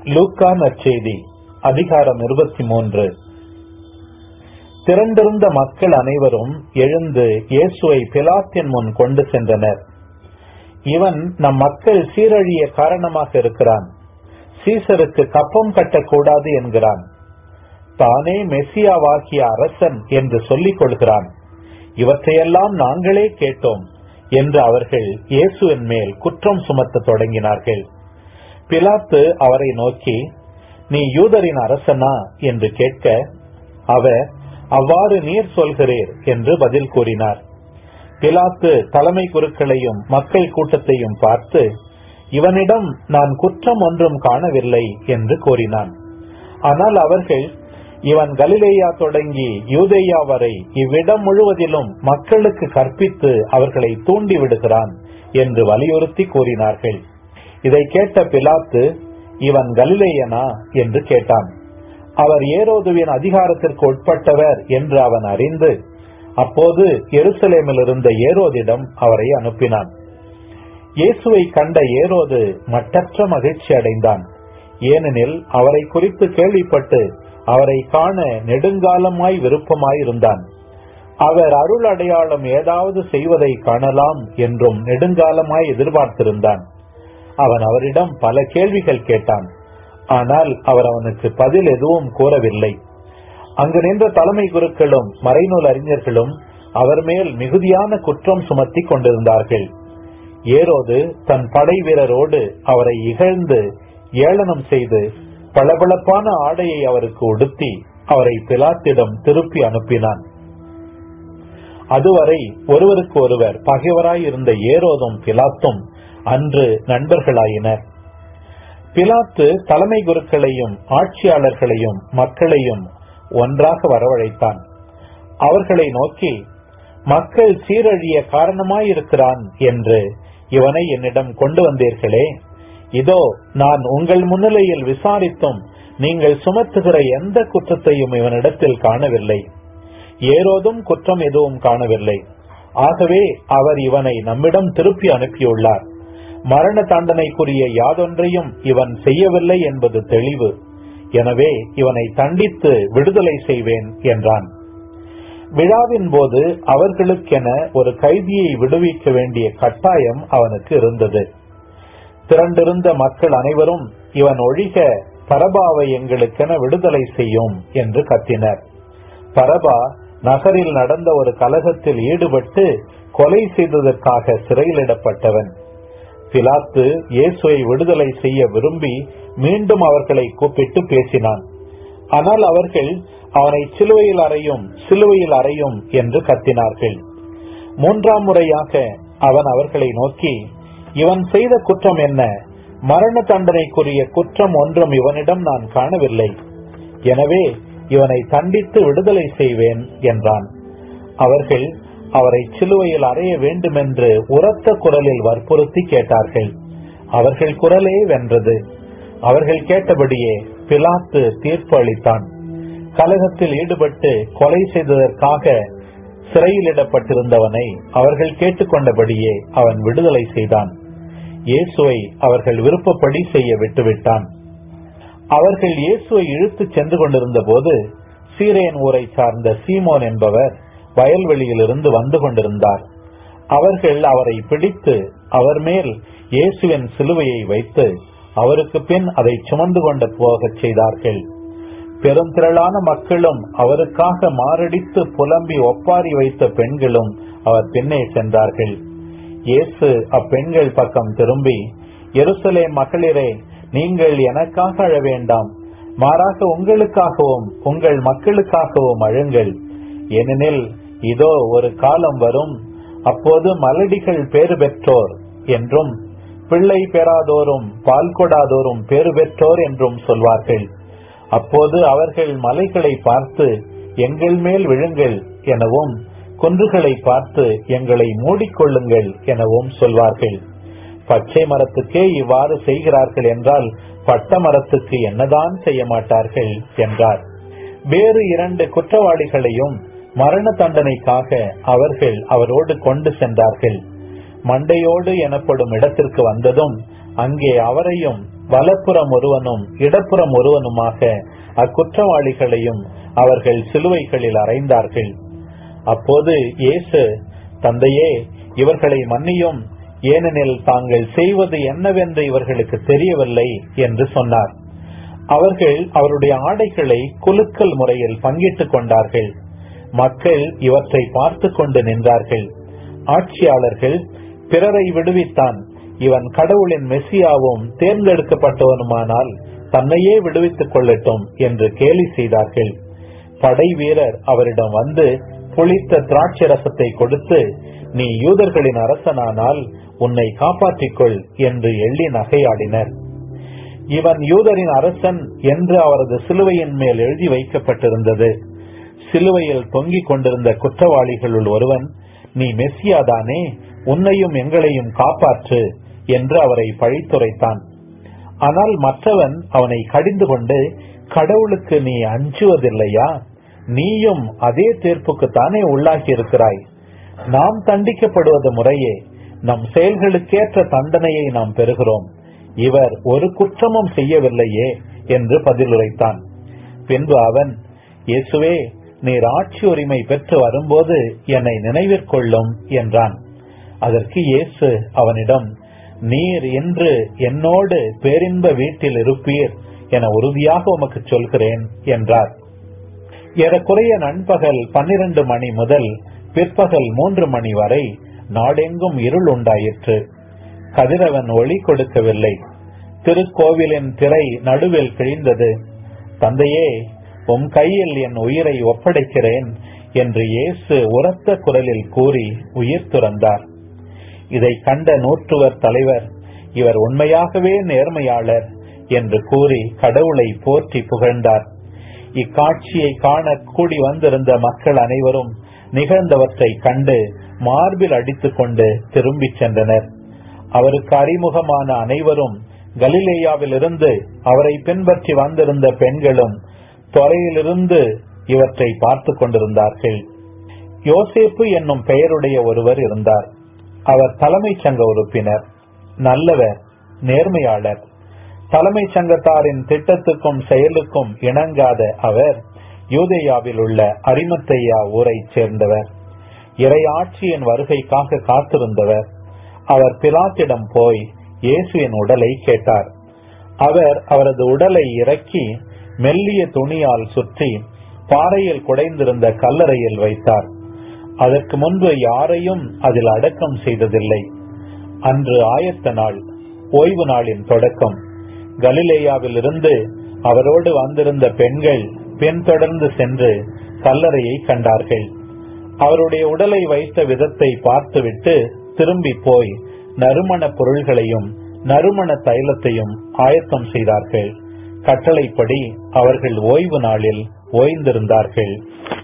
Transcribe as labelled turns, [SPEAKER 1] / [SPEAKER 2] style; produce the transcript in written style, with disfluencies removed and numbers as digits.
[SPEAKER 1] லூக்கா நற்செய்தி அதிகாரம் 23. திரண்டிருந்த மக்கள் அனைவரும் எழுந்து இயேசுவை பிலாத்தின் முன் கொண்டு சென்றனர். இவன் நம் மக்கள் சீரழிய காரணமாக இருக்கிறான், சீசருக்கு கப்பம் கட்டக்கூடாது என்கிறான், தானே மெசியாவாகிய அரசன் என்று சொல்லிக் கொள்கிறான், இவற்றையெல்லாம் நாங்களே கேட்டோம் என்று அவர்கள் இயேசுவின் மேல் குற்றம் சுமத்த தொடங்கினார்கள். பிலாத்து அவரை நோக்கி, நீ யூதரின் அரசனா என்று கேட்க, அவர், அவ்வாறு நீர் சொல்கிறீர் என்று பதில் கூறினார். பிலாத்து தலைமை குருக்களையும் மக்கள் கூட்டத்தையும் பார்த்து, இவனிடம் நான் குற்றம் ஒன்றும் காணவில்லை என்று கூறினான். ஆனால் அவர்கள், இவன் கலிலேயா தொடங்கி யூதேயா வரை இவ்விடம் முழுவதிலும் மக்களுக்கு கற்பித்து அவர்களை தூண்டி விடுகிறான் என்று வலியுறுத்தி கூறினார்கள். இதை கேட்ட பிலாத்து, இவன் கலிலேயனா என்று கேட்டான். அவர் ஏரோதுவின் அதிகாரத்திற்கு உட்பட்டவர் என்று அவன் அறிந்து, அப்போது எருசலேமில் இருந்த ஏரோதிடம் அவரை அனுப்பினான். இயேசுவை கண்ட ஏரோது மட்டற்ற மகிழ்ச்சி அடைந்தான். ஏனெனில் அவரை குறித்து கேள்விப்பட்டு அவரை காண நெடுங்காலமாய் விருப்பமாயிருந்தான். அவர் அருள் அடையாளம் ஏதாவது செய்வதை காணலாம் என்றும் நெடுங்காலமாய் எதிர்பார்த்திருந்தான். அவன் அவரிடம் பல கேள்விகள் கேட்டான். ஆனால் அவர் அவனுக்கு பதில் எதுவும் கூறவில்லை. அங்கு நின்ற தலைமை குருக்களும் மறைநூல் அறிஞர்களும் அவர் மேல் மிகுதியான குற்றம் சுமத்தி கொண்டிருந்தார்கள். ஏரோது தன் படை வீரரோடு அவரை இகழ்ந்து ஏளனம் செய்து பளபளப்பான ஆடையை அவருக்கு உடுத்தி அவரை பிலாத்திடம் திருப்பி அனுப்பினான். அதுவரை ஒருவருக்கு ஒருவர் பகைவராய் இருந்த ஏரோதும் பிலாத்தும் அன்று நண்பர்களாயினர். பிலாத்து தலைமை குருக்களையும் ஆட்சியாளர்களையும் மக்களையும் ஒன்றாக வரவழைத்தான். அவர்களை நோக்கி, மக்கள் சீரழிய காரணமாயிருக்கிறான் என்று இவனை என்னிடம் கொண்டு வந்தீர்களே, இதோ நான் உங்கள் முன்னிலையில் விசாரித்தும் நீங்கள் சுமத்துகிற எந்த குற்றத்தையும் இவனிடத்தில் காணவில்லை, ஏரோதும் குற்றம் எதுவும் காணவில்லை. ஆகவே அவர் இவனை நம்மிடம் திருப்பி அனுப்பியுள்ளார். மரண தண்டனைக்குரிய யாதொன்றையும் இவன் செய்யவில்லை என்பது தெளிவு. எனவே இவனை தண்டித்து விடுதலை செய்வேன் என்றான். விழாவின் போது அவர்களுக்கென ஒரு கைதியை விடுவிக்க வேண்டிய கட்டாயம் அவனுக்கு இருந்தது. திரண்டிருந்த மக்கள் அனைவரும், இவன் ஒழிக, பரபாவை எங்களுக்கென விடுதலை செய்யும் என்று கத்தினர். பரபா நகரில் நடந்த ஒரு கலகத்தில் ஈடுபட்டு கொலை செய்ததற்காக சிறையிலிடப்பட்டவன். பிலாத்து இயேசுவை விடுதலை செய்ய விரும்பி மீண்டும் அவர்களை கூப்பிட்டு பேசினான். ஆனால் அவர்கள், அவனை சிலுவையில் அறையும், சிலுவையில் அறையும் என்று கத்தினார்கள். மூன்றாம் முறையாக அவன் அவர்களை நோக்கி, இவன் செய்த குற்றம் என்ன? மரண தண்டனைக்குரிய குற்றம் ஒன்றும் இவனிடம் நான் காணவில்லை. எனவே இவனை தண்டித்து விடுதலை செய்வேன் என்றான். அவர்கள் அவரை சிலுவையில் அறைய வேண்டுமென்று உரத்த குரலில் வற்புறுத்தி கேட்டார்கள். அவர்கள் குரலே வென்றது. அவர்கள் கேட்டபடியே பிலாத்து தீர்ப்பு அளித்தான். கலகத்தில் ஈடுபட்டு கொலை செய்ததற்காக சிறையிலிடப்பட்டிருந்தவனை அவர்கள் கேட்டுக்கொண்டபடியே அவன் விடுதலை செய்தான். இயேசுவை அவர்கள் விருப்பப்படி செய்ய விட்டுவிட்டான். அவர்கள் இயேசுவை இழுத்து சென்று கொண்டிருந்த போது சீரேன் ஊரை சார்ந்த சீமோன் என்பவர் வயல்வெளியிலிருந்து வந்து கொண்டிருந்தார். அவர்கள் அவரை பிடித்து அவர் மேல் இயேசுவின் சிலுவையை வைத்து அவருக்கு பின் அதை சுமந்து கொண்டு போகச் செய்தார்கள். பெருந்திரளான மக்களும் அவருக்காக மாரடித்து புலம்பி ஒப்பாரி வைத்த பெண்களும் அவர் பின்னே சென்றார்கள். இயேசு அப்பெண்கள் பக்கம் திரும்பி, எருசலேம் மகளிரே, நீங்கள் எனக்காக அழ வேண்டாம், மாறாக உங்களுக்காகவும் உங்கள் மக்களுக்காகவும் அழுங்கள். ஏனெனில் இதோ ஒரு காலம் வரும், அப்போது மலடிகள் பேறு பெற்றோர் என்றும் பிள்ளை பெறாதோரும் பால் கொடாதோரும் பேறு பெற்றோர் என்றும் சொல்வார்கள். அப்போது அவர்கள் மலைகளை பார்த்து எங்கள் மேல் விழுங்கள் எனவும், குன்றுகளை பார்த்து எங்களை மூடிக்கொள்ளுங்கள் எனவும் சொல்வார்கள். பச்சை மரத்துக்கே இவ்வாறு செய்கிறார்கள் என்றால் பட்ட மரத்துக்கு என்னதான் செய்ய மாட்டார்கள் என்றார். வேறு 2 குற்றவாளிகளையும் மரண தண்டனைக்காக அவர்கள் அவரோடு கொண்டு சென்றார்கள். மண்டையோடு எனப்படும் இடத்திற்கு வந்ததும் அங்கே அவரையும் வலப்புறம் ஒருவனும் இடப்புறம் ஒருவனுமாக அக்குற்றவாளிகளையும் அவர்கள் சிலுவைகளில் அறைந்தார்கள். அப்போது இயேசு, தந்தையே, இவர்களை மன்னியும், ஏனெனில் தாங்கள் செய்வது என்னவென்று இவர்களுக்கு தெரியவில்லை என்று சொன்னார். அவர்கள் அவருடைய ஆடைகளை குலுக்கல் முறையில் பங்கிட்டுக் கொண்டார்கள். மக்கள் இவற்றை பார்த்து கொண்டு நின்றார்கள். ஆட்சியாளர்கள், பிறரை விடுவித்தான், இவன் கடவுளின் மெசியாவும் தேர்ந்தெடுக்கப்பட்டவனுமானால் தன்னையே விடுவித்துக் கொள்ளட்டும் என்று கேலி செய்தார்கள். படை வீரர் அவரிடம் வந்து புளித்த திராட்சை ரசத்தை கொடுத்து, நீ யூதர்களின் அரசனானால் உன்னை காப்பாற்றிக்கொள் என்று எள்ளி நகையாடினர். இவன் யூதரின் அரசன் என்று அவரது சிலுவையின் மேல் எழுதி வைக்கப்பட்டிருந்தது. சிலுவையில் தொங்கிக் கொண்டிருந்த குற்றவாளிகளுள் ஒருவன், நீ மெசியாதானே, உன்னையும் எங்களையும் காப்பாற்று என்று அவரை பழித்துரைத்தான். ஆனால் மற்றவன் அவனை கடிந்து கொண்டு, கடவுளுக்கு நீ அஞ்சுவதில்லையா? நீயும் அதே தீர்ப்புக்குத்தானே உள்ளாகி இருக்கிறாய். நாம் தண்டிக்கப்படுவது முறையே, நம் செயல்களுக்கேற்ற தண்டனையை நாம் பெறுகிறோம். இவர் ஒரு குற்றமும் செய்யவில்லையே என்று பதிலுரைத்தான். பின்பு அவன், இயேசுவே, நீர் ஆட்சி உரிமை பெற்று வரும்போது என்னை நினைவிற்கொள்ளும் என்றான். அதற்கு இயேசு அவனிடம், நீர் இன்று என்னோடு பேரின்ப வீட்டில் இருப்பீர் என உறுதியாக உமக்கு சொல்கிறேன் என்றார். ஏறக்குறைய நண்பகல் 12 மணி முதல் பிற்பகல் 3 மணி வரை நாடெங்கும் இருள் உண்டாயிற்று. கதிரவன் ஒளி கொடுக்கவில்லை. திருக்கோவிலின் திரை நடுவில் கிழிந்தது. தந்தையே, உம் கையில் என் உயிரை ஒப்படைக்கிறேன் என்று இயேசு உரத்த குரலில் கூறி உயிர் துறந்தார். இதை கண்ட நூற்றுவர் தலைவர், இவர் உண்மையாகவே நேர்மையாளர் என்று கூறி கடவுளை போற்றி புகழ்ந்தார். இக்காட்சியை காண கூடி வந்திருந்த மக்கள் அனைவரும் நிகழ்ந்தவற்றை கண்டு மார்பில் அடித்துக் கொண்டு திரும்பிச் சென்றனர். அவருக்கு அறிமுகமான அனைவரும், கலிலேயாவில் இருந்து அவரை பின்பற்றி வந்திருந்த பெண்களும் தொலையிலிருந்து இவற்றை பார்த்து கொண்டிருந்தார்கள். யோசேப்பு என்னும் பெயருடைய ஒருவர் இருந்தார். அவர் தலைமை சங்க உறுப்பினர், நல்லவர், நேர்மையாளர். தலைமை சங்கத்தாரின் திட்டத்துக்கும் செயலுக்கும் இணங்காத அவர் யூதேயாவில் உள்ள அரிமத்தையா ஊரைச் சேர்ந்தவர். இறை ஆட்சியின் வருகைக்காக காத்திருந்தவர். அவர் பிலாத்திடம் போய் இயேசுவின் உடலை கேட்டார். அவர் அவரது உடலை இறக்கி மெல்லிய துணியால் சுற்றி பாறையில் குடைந்திருந்த கல்லறையில் வைத்தார். அதற்கு முன்பு யாரையும் அதில் அடக்கம் செய்ததில்லை. அன்று ஆயத்த நாள், ஓய்வு நாளின் தொடக்கம். கலிலேயாவில் இருந்து அவரோடு வந்திருந்த பெண்கள் பின்தொடர்ந்து சென்று கல்லறையை கண்டார்கள். அவருடைய உடலை வைத்த விதத்தை பார்த்துவிட்டு திரும்பி போய் நறுமண பொருள்களையும் நறுமண தைலத்தையும் ஆயத்தம் செய்தார்கள். கட்டளைப்படி அவர்கள் ஓய்வு நாளில் ஓய்ந்திருந்தார்கள்.